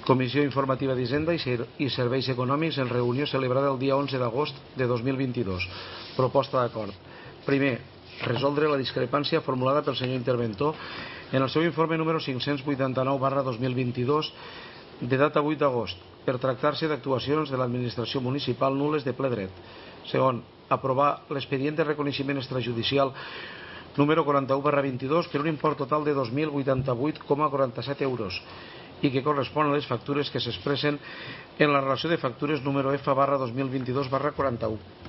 Comissió Informativa d'Hisenda i Serveis Econòmics en reunió celebrada el dia 11 d'agost de 2022. Proposta d'acord. Primer, resoldre la discrepància formulada pel senyor interventor en el seu informe número 589/2022 de data 8 d'agost per tractar-se d'actuacions de l'administració municipal nul·les de ple dret. Segon, aprovar l'expedient de reconeixement extrajudicial número 41/22 per un import total de 2.088,47 euros i que correspon a les factures que s'expressen en la relació de factures número F/2022/41.